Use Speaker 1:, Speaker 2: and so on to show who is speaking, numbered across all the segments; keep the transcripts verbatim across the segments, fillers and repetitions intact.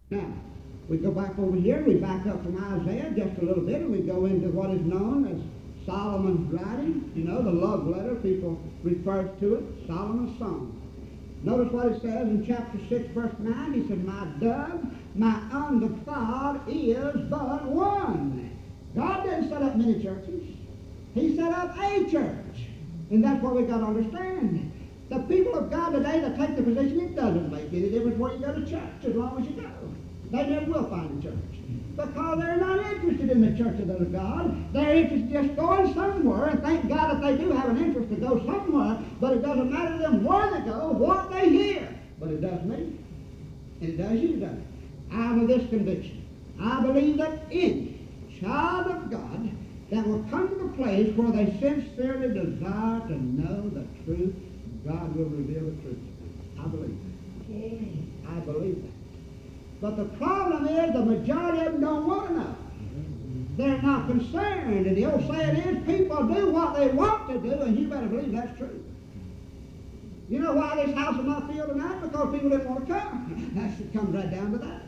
Speaker 1: Now, we go back over here, we back up from Isaiah just a little bit, and we go into what is known as Solomon's writing. You know, the love letter, people refer to it, Solomon's song. Notice what it says in chapter six, verse nine. He said, my dove, my undefiled is but one. God didn't set up many churches. He set up a church. And that's what we got to understand. The people of God today that take the position, it doesn't make any difference where you go to church as long as you go. They never will find a church. Because they're not interested in the church of the God. They're interested in just going somewhere, and thank God that they do have an interest to go somewhere, but it doesn't matter to them where they go, what they hear. But it does me. And it does you, doesn't it? I have this conviction. I believe that any child of God that will come to the place where they sincerely desire to know the truth, God will reveal the truth to them. I believe that. I believe that. But the problem is the majority of them don't want to know. They're not concerned. And the old saying is, people do what they want to do, and you better believe that's true. You know why this house is not filled tonight? Because people didn't want to come. That's, it comes right down to that.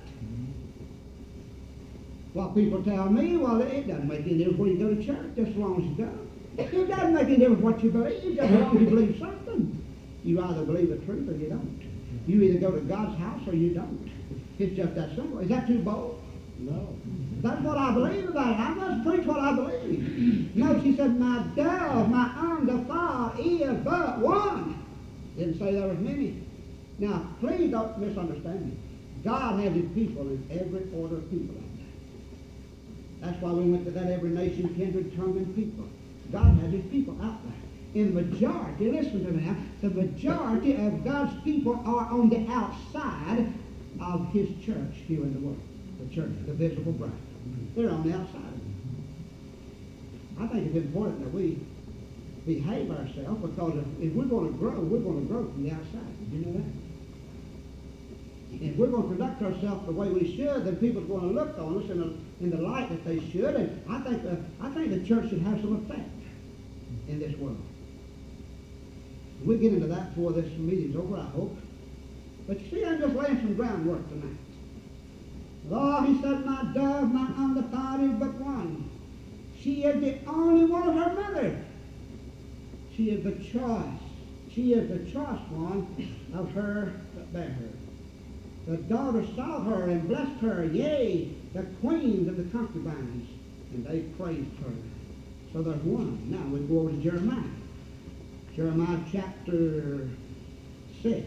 Speaker 1: What people tell me, well, it doesn't make any difference where you go to church, just as long as you go. It doesn't make any difference what you believe, just as long as you believe something. You either believe the truth or you don't. You either go to God's house or you don't. It's just that simple. Is that too bold?
Speaker 2: No.
Speaker 1: That's what I believe about it. I must preach what I believe. Notice he said, my dove, my undefiled is but one. Didn't say there was many. Now, please don't misunderstand me. God has his people in every order of people out there. That's why we went to that every nation, kindred, tongue, and people. God has his people out there. In the majority, listen to me now, the majority of God's people are on the outside of his church here in the world. The church, the visible bride. They're on the outside. I think it's important that we behave ourselves, because if, if we're going to grow, we're going to grow from the outside. Did you know that? If we're going to conduct ourselves the way we should, then people are going to look on us in the, in the light that they should. And I think, uh, I think the church should have some effect in this world. We'll get into that before this meeting's over, I hope. But you see, I'm just laying some groundwork tonight. Oh, he said, my dove, my undefiled is but one. She is the only one of her mother. She is the choice. She is the choice one of her that bare her. The daughter saw her and blessed her, yea, the queens of the concubines, and they praised her. So there's one. Now we go over to Jeremiah. Jeremiah chapter six,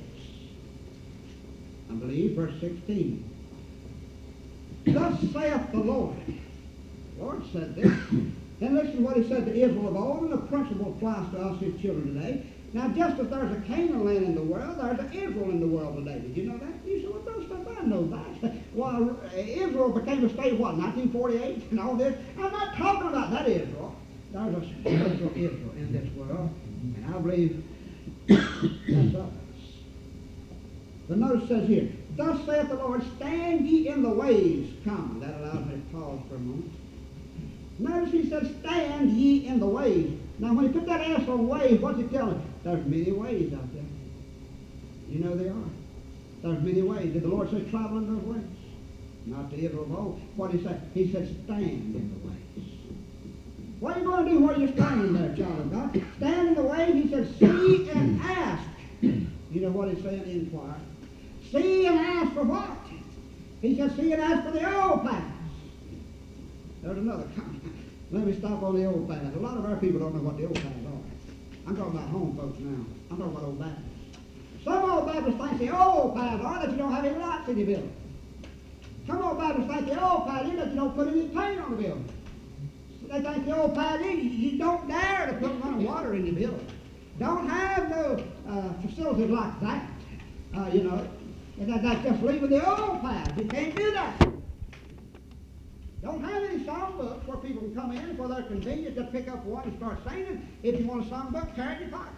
Speaker 1: I believe, verse sixteen. Thus saith the Lord. The Lord said this. Then listen to what he said to Israel of old, and the principle applies to us, his children, today. Now, just as there's a Canaan land in the world, there's an Israel in the world today. Did you know that? You said, well, those stuff, I know that. Well, Israel became a state, what, nineteen forty-eight and all this? I'm not talking about that Israel. There's a spiritual Israel in this world, and I believe that's us. The notice says here, thus saith the Lord, stand ye in the ways. Come, that allows me to pause for a moment. Notice he says, stand ye in the ways. Now, when he put that S on ways, what's he telling? There's many ways out there. You know they are. There's many ways. Did the Lord say travel in those ways? Not to Israel of old. What did he say? He said, stand in the ways. What are you going to do where you're standing there, child of God? Stand in the ways. He said, see and ask. You know what he's saying? Inquire. See and ask for what? He said, see and ask for the old paths. There's another comment. Let me stop on the old paths. A lot of our people don't know what the old paths are. I'm talking about home folks now. I'm talking about old Baptists. Some old Baptists think the old paths are that you don't have any lights in your building. Some old Baptists think the old path is that you don't put any paint on the building. They think the old path is you don't dare to put running water in your building. Don't have no uh, facilities like that. Uh, you know, and that, that's just leaving the old path. You can't do that. Don't have any songbooks where people can come in for their convenience, just pick up one and start singing. If you want a songbook, carry it in your pocket.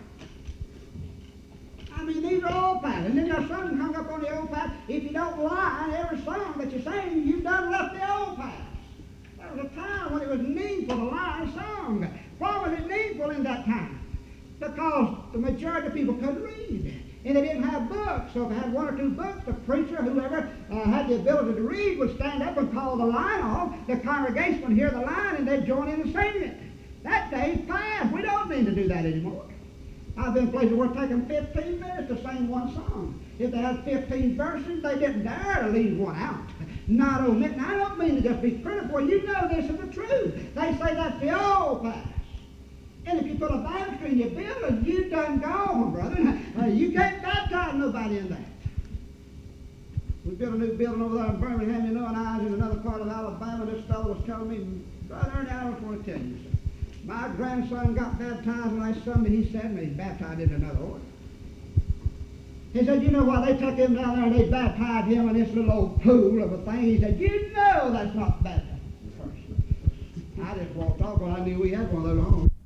Speaker 1: I mean, these are old paths. And then there's something hung up on the old path. If you don't line every song that you sing, you've done left the old paths. There was a time when it was needful to line a song. Why was it needful in that time? Because the majority of people couldn't read. And they didn't have books. So if they had one or two books, the preacher, whoever uh, had the ability to read, would stand up and call the line off. The congregation would hear the line, and they'd join in and sing it. That day's past. We don't need to do that anymore. I've been places where it's taken fifteen minutes to sing one song. If they had fifteen verses, they didn't dare to leave one out. Not omit. Now, I don't mean to just be critical. You know this is the truth. They say that's the old past. And if you put a baptistry in your building, you done gone, brother. Uh, you can't baptize nobody in that. We built a new building over there in Birmingham, you know, and I was in another part of Alabama. This fellow was telling me, brother, I just want to tell you something. My grandson got baptized last Sunday, he said, and he's baptized in another order. He said, you know why they took him down there and they baptized him in this little old pool of a thing? He said, you know that's not baptism first. I just walked off when I knew we had one of those home.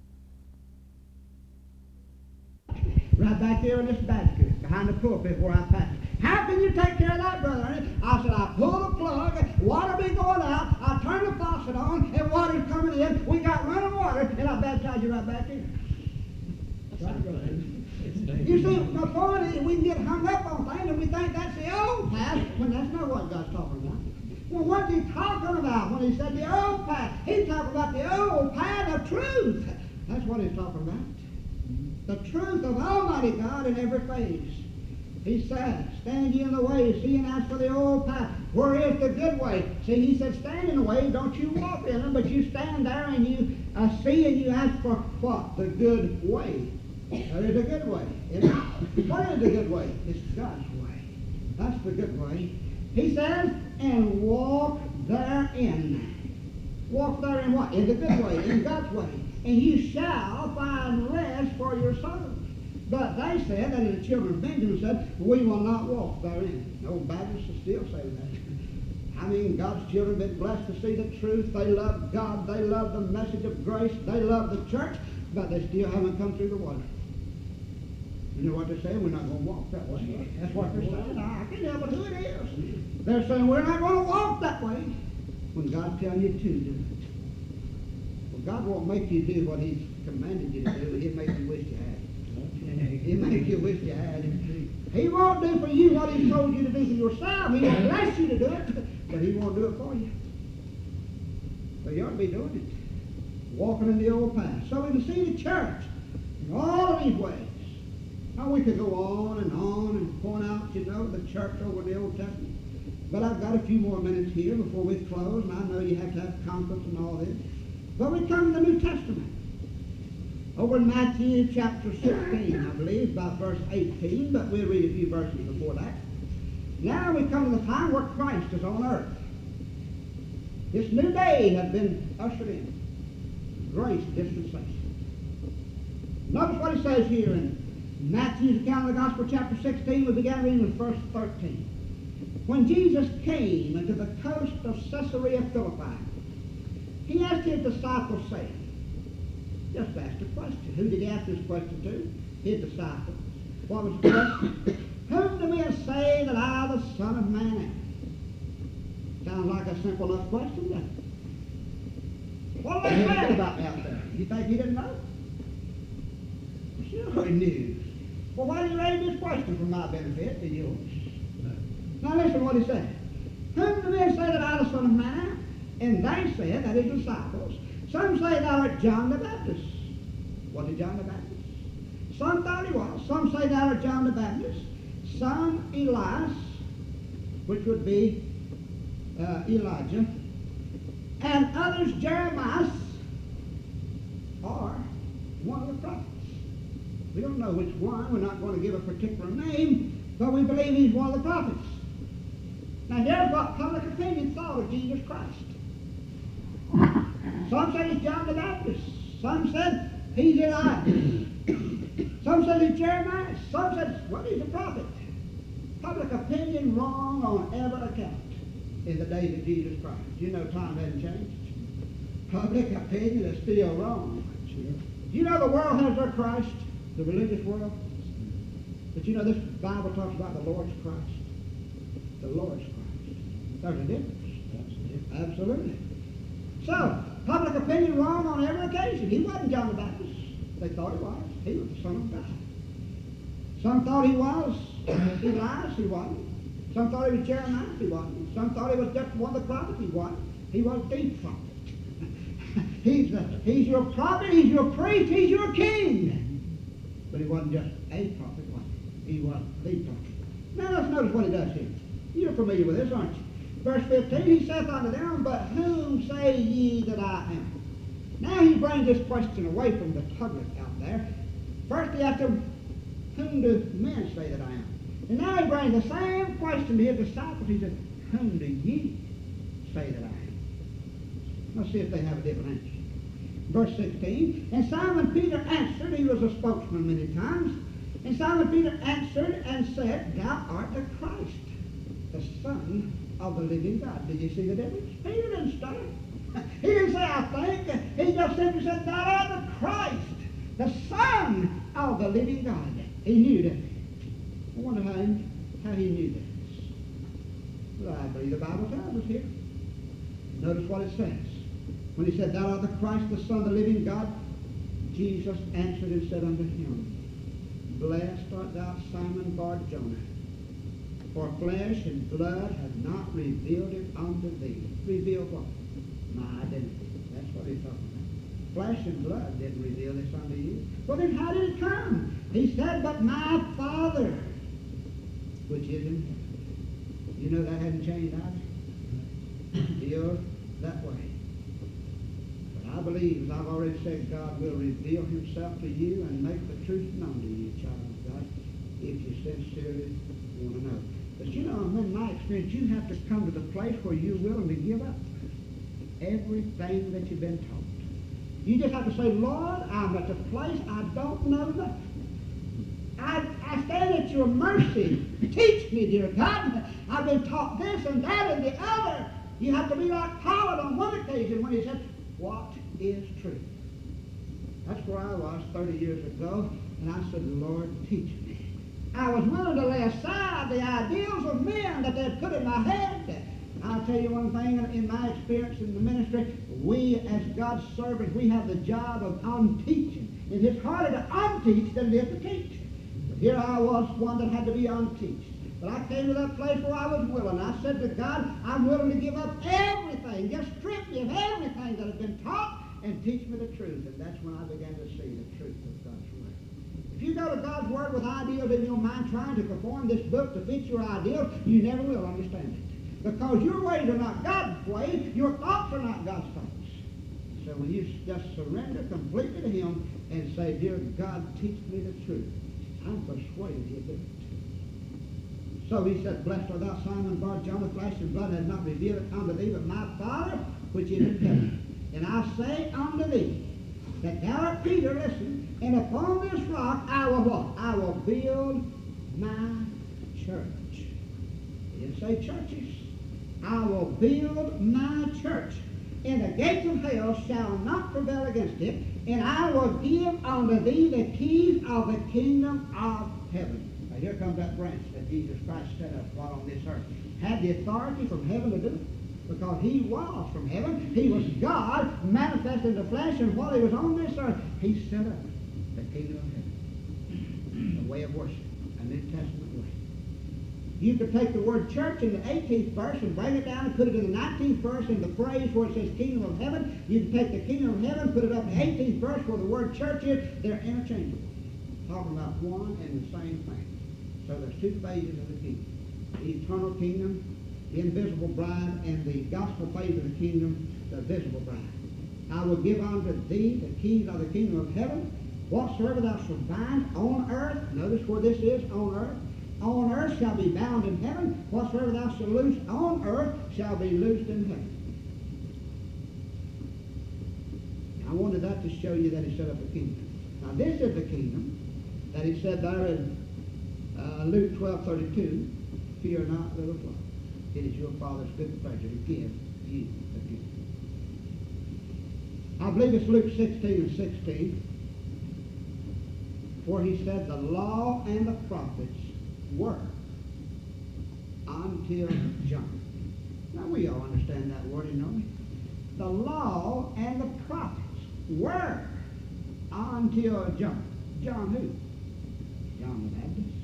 Speaker 1: Right back there in this basket, behind the pulpit where I passed. How can you take care of that, brother? I said, I pull the plug, water be going out, I turn the faucet on, and water's coming in. We got running water, and I baptize you right back here. Right, brother. You see, my point is we can get hung up on things, and we think that's the old past, when that's not what God's talking about. Well, what's he talking about when he said the old past? He's talking about the old path of truth. That's what he's talking about. The truth of Almighty God in every phase. He said, stand ye in the way, see and ask for the old path. Where is the good way? See, he said, stand in the way, don't you walk in them, but you stand there and you uh, see and you ask for what? The good way. There is a good way. What is the good way? It's God's way. That's the good way. He says, and walk therein. Walk therein what? In the good way, in God's way. And you shall find rest for your souls. But they said, that is the children of Benjamin said, we will not walk therein. No Baptists will still say that. I mean, God's children have been blessed to see the truth. They love God. They love the message of grace. They love the church. But they still haven't come through the water. You know what they're saying? We're not going to walk that way. That's what they're saying. I can't help it who it is. They're saying we're not going to walk that way when God's telling you to do it. Well, God won't make you do what He's commanded you to do. He'll make you wish you had. He'll make you wish you had. He won't do for you what He's told you to do for yourself. He won't bless you to do it, but He won't do it for you. So you ought to be doing it. Walking in the old path. So we can see the church in all of these ways. Now we could go on and on and point out, you know, the church over the Old Testament. But I've got a few more minutes here before we close, and I know you have to have conference and all this. But we come to the New Testament. Over in Matthew chapter sixteen, I believe, about verse eighteen, but we'll read a few verses before that. Now we come to the time where Christ is on earth. This new day has been ushered in. Grace dispensation. Notice what it says here in Matthew's account of the Gospel, chapter sixteen. We began reading with verse thirteen. When Jesus came into the coast of Caesarea Philippi, he asked his disciples, saying, just asked a question. Who did he ask this question to? His disciples. What was the question? Whom do men say that I, the Son of Man, am? Sounds like a simple enough question, doesn't it? What are they saying about me out there? You think he didn't know? Sure he knew. Well, why did you raise this question for my benefit and yours? Now listen to what he said. Whom do men say that I, the Son of Man, am? And they said, that his disciples, some say thou art John the Baptist. What is John the Baptist? Some thought he was. Some say thou art John the Baptist. Some Elias, which would be uh, Elijah. And others Jeremiah, or one of the prophets. We don't know which one. We're not going to give a particular name, but we believe he's one of the prophets. Now here's what public opinion thought of Jesus Christ. Some said he's John the Baptist. Some said he's Elijah. Some said he's Jeremiah. Some said, well, he's a prophet. Public opinion wrong on every account in the days of Jesus Christ. You know time hasn't changed. Public opinion is still wrong. Do you know the world has their Christ, the religious world? But you know this Bible talks about the Lord's Christ. The Lord's Christ. There's a difference. Absolutely. So, public opinion wrong on every occasion. He wasn't John the Baptist. They thought he was. He was the Son of God. Some thought he was Elias, he wasn't. Some thought he was Jeremiah, he wasn't. Some thought he was just one of the prophets, he wasn't. He was the prophet. he's, the, he's your prophet, he's your priest, he's your king. But he wasn't just a prophet, was he? He was the prophet. Now let's notice what he does here. You're familiar with this, aren't you? Verse fifteen, he saith unto them, but whom say ye that I am? Now he brings this question away from the public out there. First he asked them, whom do men say that I am? And now he brings the same question to his disciples. He said, whom do ye say that I am? Let's see if they have a different answer. Verse sixteen, and Simon Peter answered, he was a spokesman many times, and Simon Peter answered and said, thou art the Christ, the Son of the living God. Did you see the difference? Peter didn't stutter. He didn't say, I think. He just simply said, thou art the Christ, the Son of the living God. He knew that. I wonder how he, how he knew this. Well, I believe the Bible tells us here. Notice what it says. When he said, thou art the Christ, the Son of the living God, Jesus answered and said unto him, blessed art thou, Simon Bar-Jonah, for flesh and blood have not revealed it unto thee. Revealed what? My identity. That's what he's talking about. Flesh and blood didn't reveal this unto you. Well, then how did it come? He said, but my Father, which is in heaven. You know that hadn't changed either. Still that way. But I believe, as I've already said, God will reveal himself to you and make the truth known to you, child of God, if you sincerely want to know. But you know, in my experience, you have to come to the place where you're willing to give up everything that you've been taught. You just have to say, Lord, I'm at the place I don't know nothing. I, I stand at your mercy. Teach me, dear God. I've been taught this and that and the other. You have to be like Pilate on one occasion when he said, what is truth? That's where I was thirty years ago, and I said, Lord, teach me. I was willing to lay aside the ideals of men that they'd put in my head. I'll tell you one thing, in my experience in the ministry, we as God's servants, we have the job of unteaching. And it's harder to unteach than it is to teach. But here I was, one that had to be unteached. But I came to that place where I was willing. I said to God, I'm willing to give up everything. Just strip me of everything that has been taught and teach me the truth. And that's when I began to see the truth of God's Word. If you go to God's Word with ideals in your mind trying to conform this book to fit your ideals, you never will understand it. Because your ways are not God's ways, your thoughts are not God's thoughts. So when you just surrender completely to him and say, dear God, teach me the truth, I'm persuaded he'll do it. So he said, blessed art thou, Simon Bar-Jonah, flesh and blood has not revealed it unto thee, but my Father which is in heaven. And I say unto thee, that thou art Peter, listen, and upon this rock I will what? I will build my church. He didn't say churches. I will build my church, and the gates of hell shall not prevail against it, and I will give unto thee the keys of the kingdom of heaven. Now here comes that branch that Jesus Christ set up while on this earth. Had the authority from heaven to do it, because he was from heaven. He was God manifested in the flesh, and while he was on this earth, he set up the kingdom of heaven, the way of worship, a New Testament way. You could take the word church in the eighteenth verse and bring it down and put it in the nineteenth verse in the phrase where it says kingdom of heaven. You can take the kingdom of heaven, put it up in the eighteenth verse where the word church is. They're interchangeable, talking about one and the same thing. So there's two phases of the kingdom. The eternal kingdom, the invisible bride, and the gospel phase of the kingdom, the visible bride. I will give unto thee the keys of the kingdom of heaven. Whatsoever thou shalt bind on earth, notice where this is, on earth, on earth shall be bound in heaven. Whatsoever thou shalt loose on earth shall be loosed in heaven. I wanted that to show you that he set up a kingdom. Now this is the kingdom that he said there in uh, Luke twelve thirty-two, fear not, little flock. It is your Father's good pleasure to give you the kingdom. I believe it's Luke sixteen and sixteen, where he said the law and the prophets were until John. Now we all understand that word, don't we? The law and the prophets were until John. John who? John the Baptist.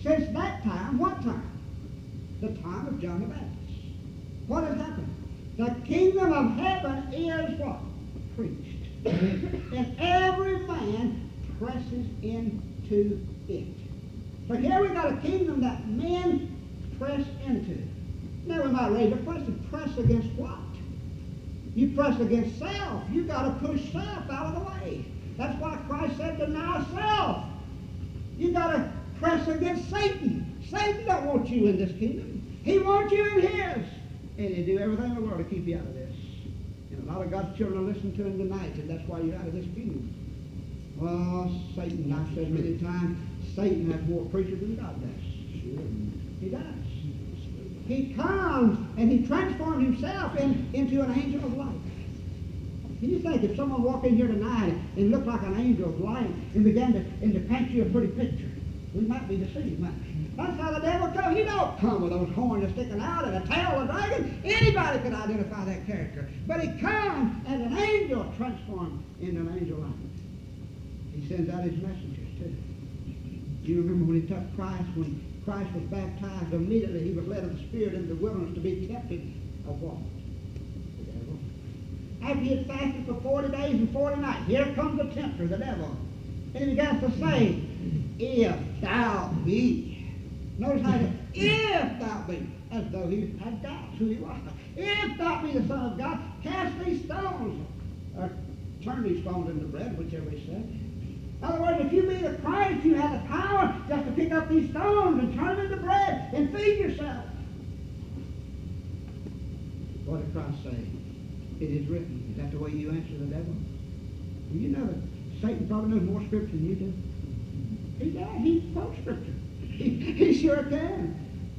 Speaker 1: Since that time, what time? The time of John the Baptist. What has happened? The kingdom of heaven is what? Preached. And every man presses into it. So here we got a kingdom that men press into. Now we might raise a question. Press against what? You press against self. You got to push self out of the way. That's why Christ said, deny self. You got to press against Satan. Satan don't want you in this kingdom. He wants you in his. And he'll do everything in the world to keep you out of this. And a lot of God's children are listening to him tonight, and that's why you're out of this kingdom. Well, Satan, I've said many times, Satan has more preachers than God does. He does. He comes and he transforms himself in, into an angel of light. Can you think if someone walked in here tonight and looked like an angel of light and began to, and to paint you a pretty picture? We might be deceived, might we? That's how the devil comes. He don't come with those horns sticking out and a tail of a dragon. Anybody could identify that character. But he comes as an angel transformed into an angel of light. He sends out his messengers too. You remember when he took Christ, when Christ was baptized, immediately he was led of the Spirit into the wilderness to be tempted of what? The devil. After he had fasted for forty days and forty nights, here comes the tempter, the devil. And he begins to say, if thou be. Notice how he said, if thou be, as though he had doubts who he was. If thou be the Son of God, cast these stones, or turn these stones into bread, whichever he said. In other words, if you be the Christ, you have the power just to pick up these stones and turn them into bread and feed yourself. What did Christ say? It is written. Is that the way you answer the devil? Well, you know that Satan probably knows more scripture than you do. He does. He quotes scripture. He, he sure can.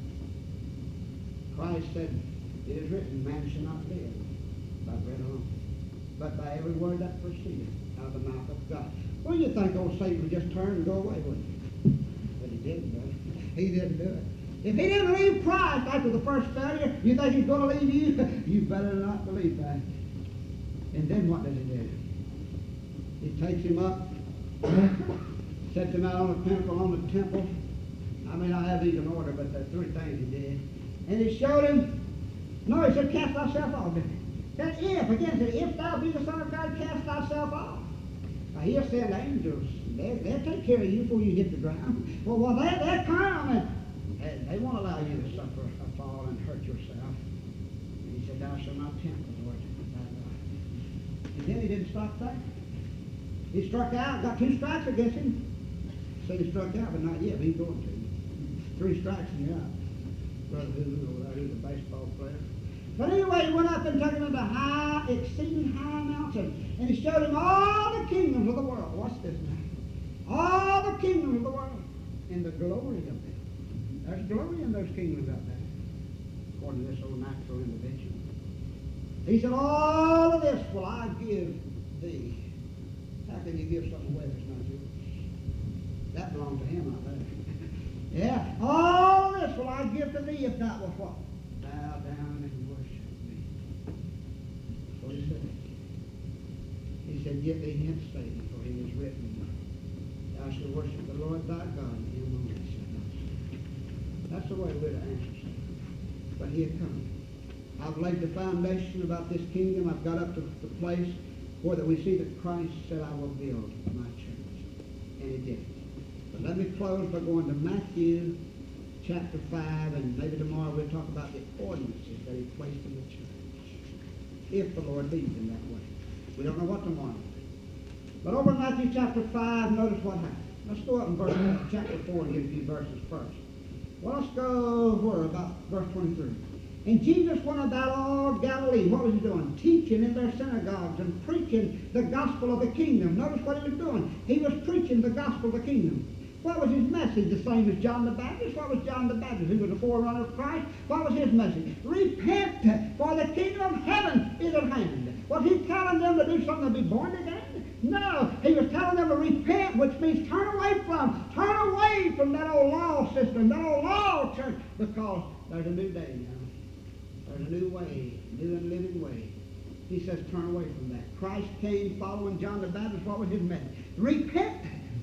Speaker 1: Christ said, it is written, man shall not live by bread alone, but by every word that proceedeth out of the mouth of God. Well, you think old Satan would just turn and go away, wouldn't he? But he didn't do it. He didn't do it. If he didn't leave Christ after the first failure, you think he's going to leave you? You better not believe that. And then what does he do? He takes him up, sets him out on the pinnacle on the temple. I mean, I have these in order, but the three things he did. And he showed him, no, he said, cast thyself off. That if, again, said, if thou be the Son of God, cast thyself off. Now, he'll send angels. They, they'll take care of you before you hit the ground. Well, well they, they'll come, and they, they won't allow you to suffer a fall and hurt yourself. And he said, thou shalt not tempt the Lord thy God. And then he didn't stop there. He struck out, got two strikes against him. Said he struck out, but not yet, but he's going to. Three strikes and you're out. Brother Hulu over there, who's a baseball player. But anyway, he went up and took him into high, exceeding high mountain. And he showed him all the kingdoms of the world. What's this now? All the kingdoms of the world. And the glory of them. There's glory in those kingdoms out there. According to this old natural individual. He said, all of this will I give thee. How can you give something away that's not yours? That belonged to him out there. Yeah, all this will I give to thee if thou wilt what? Bow down and worship me. That's what he said. He said, get thee hence, Satan, for it is written, thou shalt worship the Lord thy God, and him only shalt thou serve. That's the way we're to answer Satan. But here comes. I've laid the foundation about this kingdom. I've got up to the place where that we see that Christ said, I will build my church. And he did. But let me close by going to Matthew chapter five, and maybe tomorrow we'll talk about the ordinances that he placed in the church. If the Lord leads in that way. We don't know what tomorrow will be. But over in Matthew chapter five, notice what happened. Let's go up in verse, uh, chapter four and get a few verses first. Well, let's go where? About verse twenty-three. And Jesus went about all Galilee. What was he doing? Teaching in their synagogues and preaching the gospel of the kingdom. Notice what he was doing. He was preaching the gospel of the kingdom. What was his message? The same as John the Baptist. What was John the Baptist? He was a forerunner of Christ. What was his message? Repent, for the kingdom of heaven is at hand. Was he telling them to do something to be born again? No. He was telling them to repent, which means turn away from, turn away from that old law system, that old law church, because there's a new day now. There's a new way, new and living way. He says turn away from that. Christ came following John the Baptist. What was his message? Repent.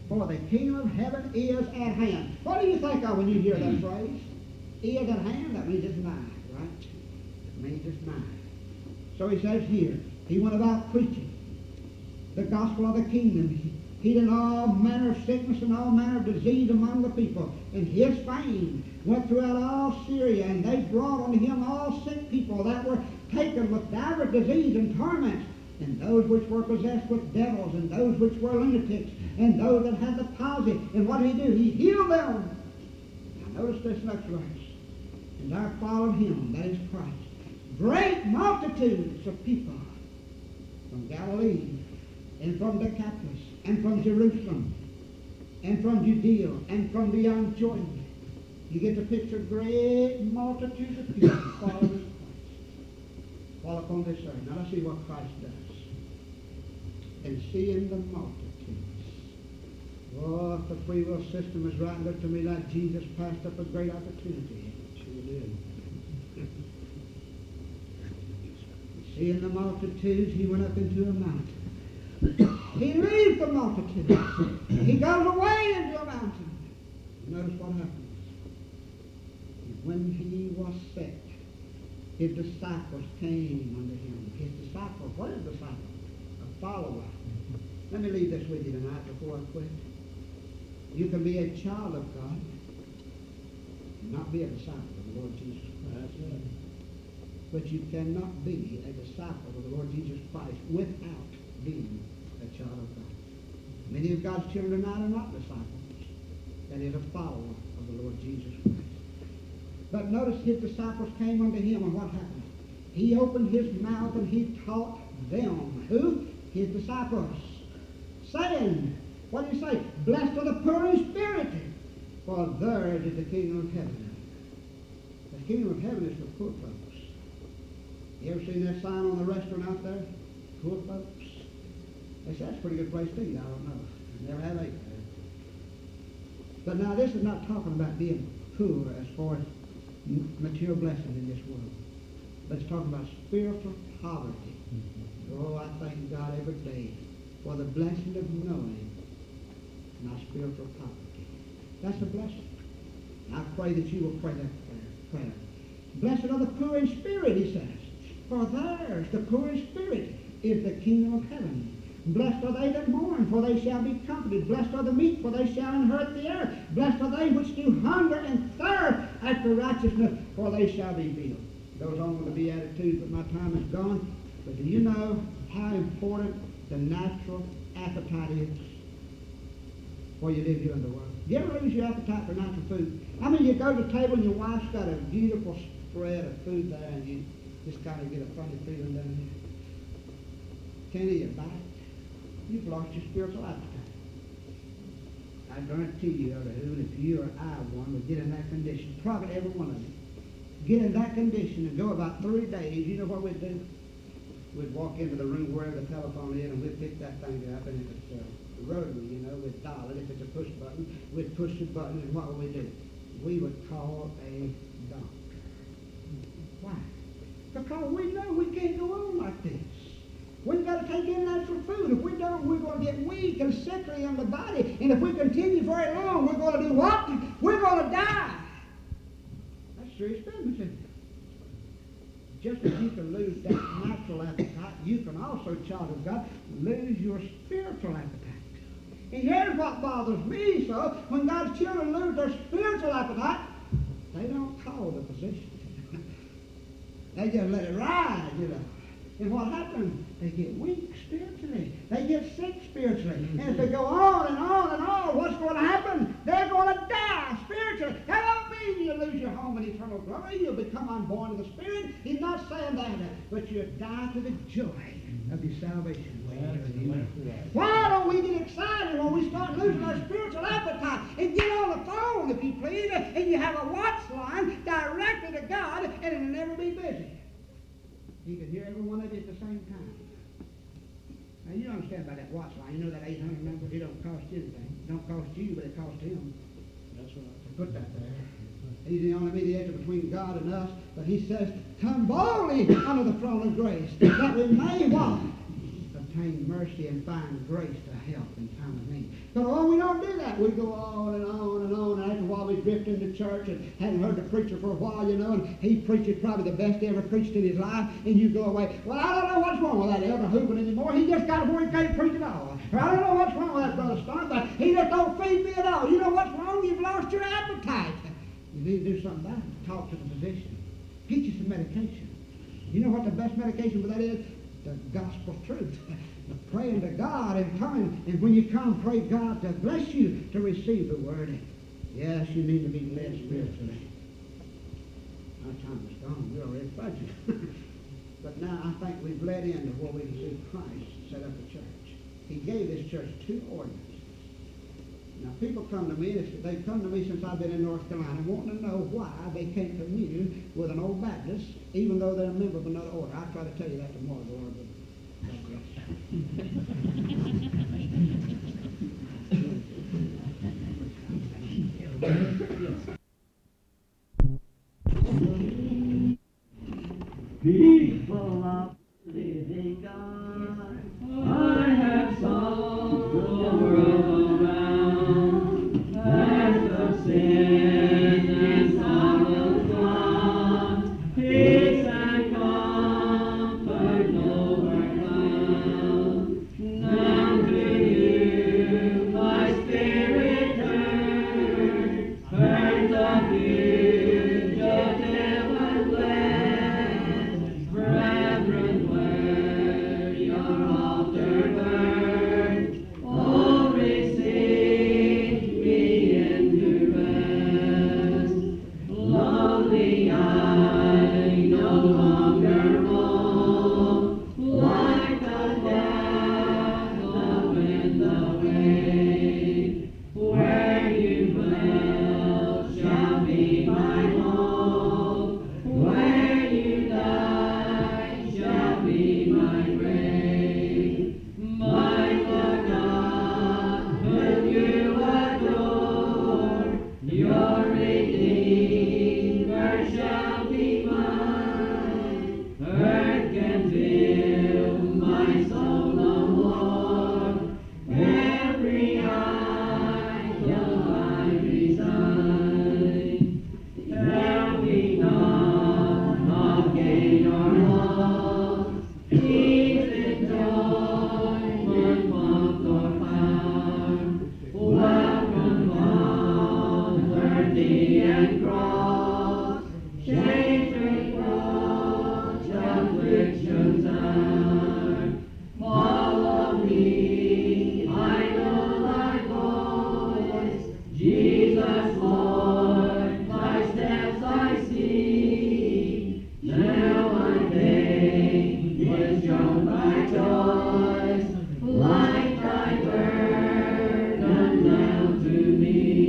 Speaker 1: For the kingdom of heaven is at hand. What do you think of when you hear that phrase? Is at hand? That means it's nigh, right? It means it's nigh. So he says here, he went about preaching the gospel of the kingdom, healing all manner of sickness and all manner of disease among the people. And his fame went throughout all Syria, and they brought unto him all sick people that were taken with divers disease and torments, and those which were possessed with devils, and those which were lunatics, and those that had the palsy. And what did he do? He healed them. Now notice this next verse. And there followed him, that is Christ, great multitudes of people from Galilee, and from Decapolis, and from Jerusalem, and from Judea, and from beyond Jordan. You get the picture, great multitudes of people following Christ. Fall upon this earth. Now let's see what Christ does. And seeing the multitudes. Oh, if the free will system is right, look to me like Jesus passed up a great opportunity. Sure did. Seeing the multitudes, he went up into a mountain. He leaves the multitude. He goes away into a mountain. Notice what happens. When he was set, his disciples came unto him. His disciples, what is a disciple? A follower. Let me leave this with you tonight before I quit. You can be a child of God and not be a disciple of the Lord Jesus Christ. But you cannot be a disciple of the Lord Jesus Christ without being a child of God. Many of God's children tonight are not disciples. That is, a follower of the Lord Jesus Christ. But notice his disciples came unto him, and what happened? He opened his mouth and he taught them. Who? His disciples. Saying, what did he say? Blessed are the poor in spirit, for theirs is the kingdom of heaven. The kingdom of heaven is for poor folks. You ever seen that sign on the restaurant out there? Poor folks. They say that's a pretty good place to eat. I don't know. I never have ate there. But now this is not talking about being poor as far as material blessings in this world. But it's talking about spiritual poverty. Mm-hmm. Oh, I thank God every day for the blessing of knowing my spiritual poverty. That's a blessing. And I pray that you will pray that prayer. prayer. Blessed are the poor in spirit, he says. For theirs, the poor in spirit, is the kingdom of heaven. Blessed are they that mourn, for they shall be comforted. Blessed are the meek, for they shall inherit the earth. Blessed are they which do hunger and thirst after righteousness, for they shall be filled. Goes on with the Beatitudes, but my time is gone. But do you know how important the natural appetite is for you live here in the world? Do you ever lose your appetite for natural food? I mean, you go to the table and your wife's got a beautiful spread of food there, and you just kind of get a funny feeling down here. Can't eat a bite. You've lost your spiritual appetite. I guarantee you, Elder Hood, if you or I one would get in that condition, probably every one of you, get in that condition and go about three days, you know what we'd do? We'd walk into the room wherever the telephone is, and we'd pick that thing up, and if it's a rotary, you know, we'd dial it. If it's a push button, we'd push the button, and what would we do? We would call a doctor. Why? Because we know we can't go on like this. We've got to take in natural food. If we don't, we're going to get weak and sickly in the body. And if we continue very long, we're going to do what? We're going to die. That's serious business, isn't it? Just as you can lose that natural appetite, you can also, child of God, lose your spiritual appetite. And here's what bothers me, so when God's children lose their spiritual appetite, they don't call the physician. They just let it ride, you know. And what happens? They get weak spiritually. They get sick spiritually. Mm-hmm. And if they go on and on and on, what's going to happen? They're going to die spiritually. That don't mean you lose your home in eternal glory. You'll become unborn of the Spirit. He's not saying that. But you die to the joy of your salvation. Why don't we get excited when we start losing our spiritual appetite and get on the phone, if you please, and you have a watch line directly to God, and it'll never be busy. You can hear every one of you at the same time. Now, you don't understand about that watch line. You know that eight hundred number? It don't cost you anything. It don't cost you, but it costs him. That's right. To put that there. He's the only mediator between God and us. But he says, come boldly under the throne of grace, that we may what? obtain mercy and find grace to help in time of need. But oh, we don't do that. We go on and on and on, and after a while we drift into church and hadn't heard the preacher for a while, you know, and he preaches probably the best he ever preached in his life, and you go away, well, I don't know what's wrong with that Elder Hooven anymore. He just got it where he can't preach at all. Or I don't know what's wrong with that Brother Stark, but he just don't feed me at all. You know what's wrong? You've lost your appetite. You need to do something about it. Talk to the physician. Get you some medication. You know what the best medication for that is? The gospel truth. The praying to God and coming, and when you come, pray God to bless you to receive the word. Yes, you need to be led spiritually. Our time is gone. We're already budgeted. But now I think we've led into where we can see Christ set up a church. He gave this church two ordinances. Now, people come to me, they've come to me since I've been in North Carolina, wanting to know why they can't commune with an old Baptist, even though they're a member of another order. I'll try to tell you that tomorrow, the Lord will.
Speaker 2: People of living God, I have sought the world around, as the sin and sorrow gone, peace and comfort nowhere found. Now to you my spirit turns, turns of you, just ever blessed, brethren, where your altar burns, oh, receive me into rest. Lonely I no longer roam, like the devil in the rain. Where you dwell shall be my home, where you die shall be my grave. My Lord God, whom you adore, your Redeemer shall be mine. Earth can fill my soul no more, every idol I resign. Tell me not of gain or loss, peace, enjoyment, pomp or power. Welcome, poverty and cross, change reproach, afflictions are. Follow me, I know thy voice, Jesus Lord, thy steps I see. Now I think was shown thy choice, like thy burden now to me.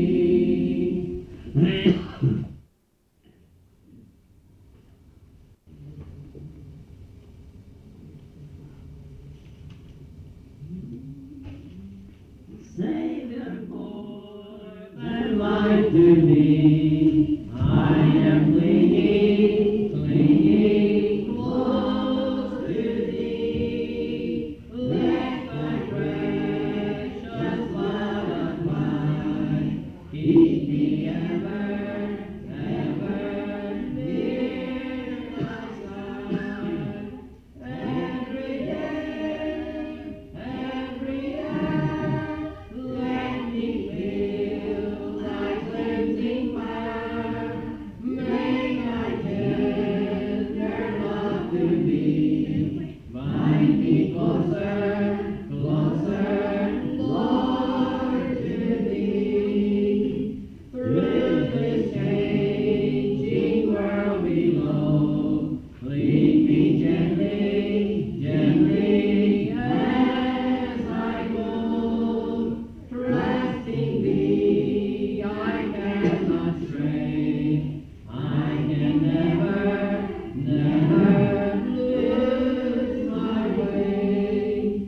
Speaker 2: Savior, more than life to me, I am clinging, clinging close to thee. Let thy precious blood of mine keep me ever, ever near thy side. Every day, every hour, let me feel thy cleansing power. Make thy tender love to me, bind me closer, closer, Lord, to thee. Through this changing world below, lead me gently, gently as I go. Trusting thee, I cannot stray. I can never, never lose my way.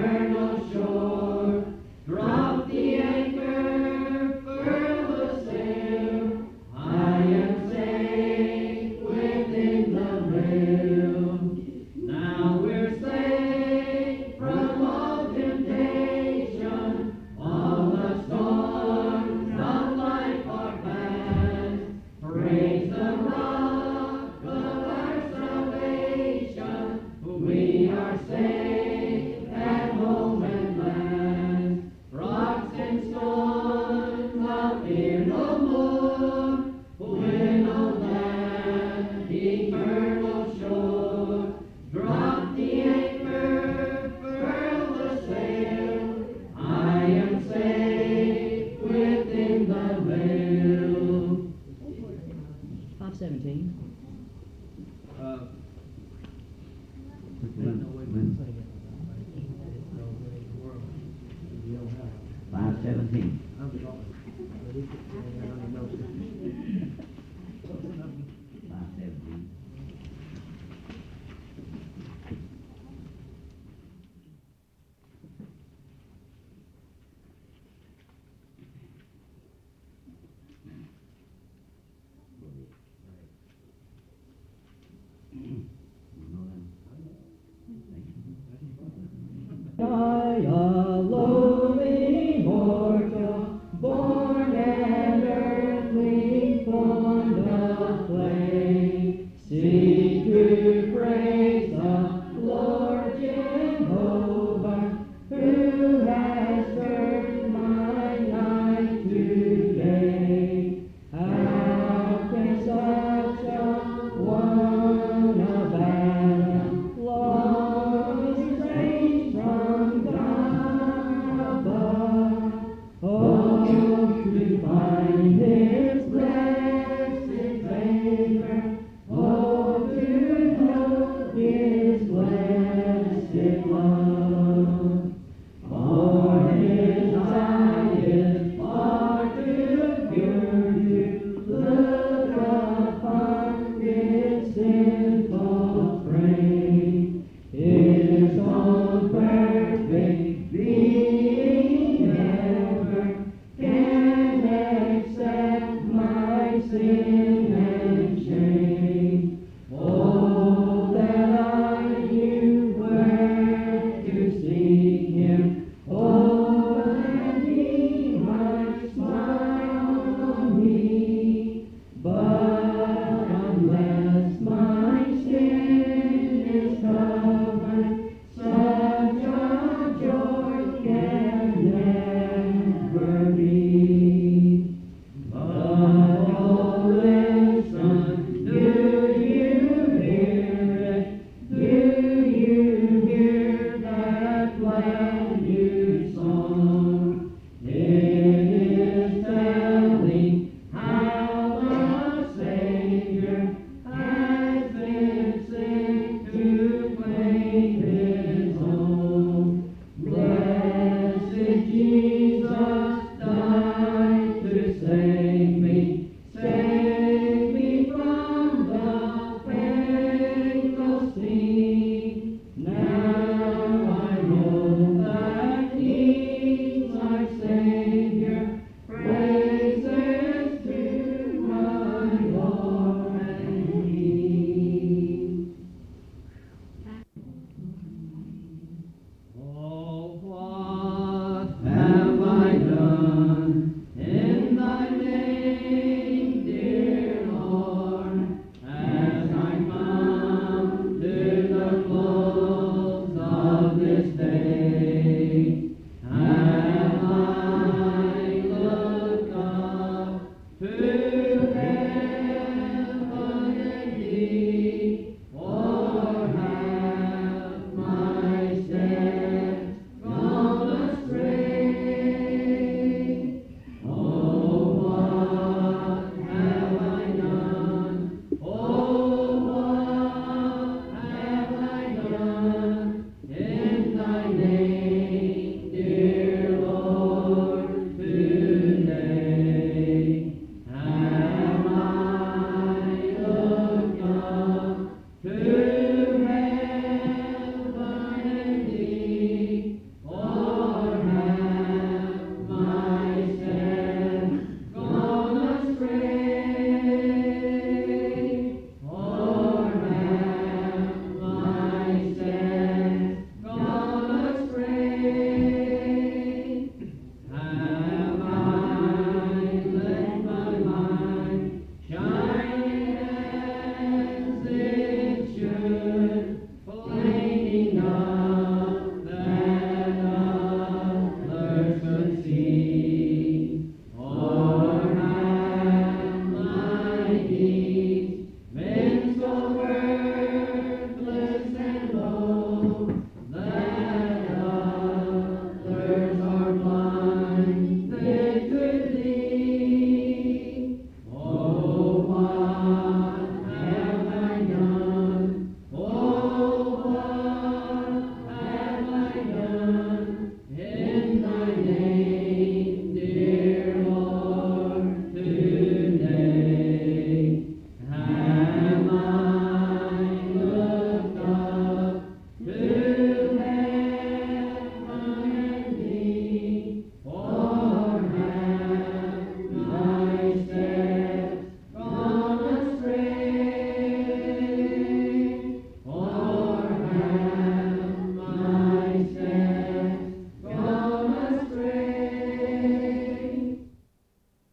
Speaker 2: eternal shore. Drop the anchor, furl the sail. I am safe within the veil. Now we're safe from all temptation. All the storms of life are past. Praise the rock of our salvation. We are safe at home at last. Rocks and stones I'll fear no more. When on that eternal shore, drop the anchor, furl the sail. I am safe within the veil.
Speaker 3: five seventeen.
Speaker 4: Uh,
Speaker 5: Five seventeen. Five seventeen.
Speaker 2: I alone.